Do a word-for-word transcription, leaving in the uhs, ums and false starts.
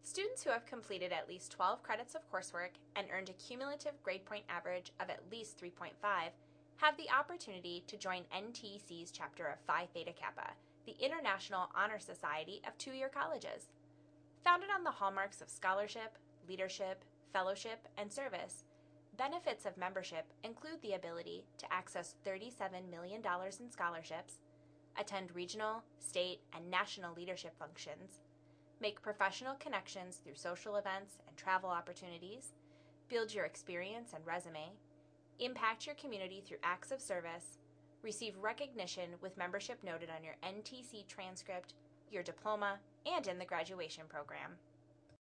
Students who have completed at least twelve credits of coursework and earned a cumulative grade point average of at least three point five have the opportunity to join N T E C's chapter of Phi Theta Kappa, the International Honor Society of two-year colleges. Founded on the hallmarks of scholarship, leadership, fellowship, and service, benefits of membership include the ability to access thirty-seven million dollars in scholarships, attend regional, state, and national leadership functions, make professional connections through social events and travel opportunities, build your experience and resume, impact your community through acts of service, receive recognition with membership noted on your N T C transcript, your diploma, and in the graduation program.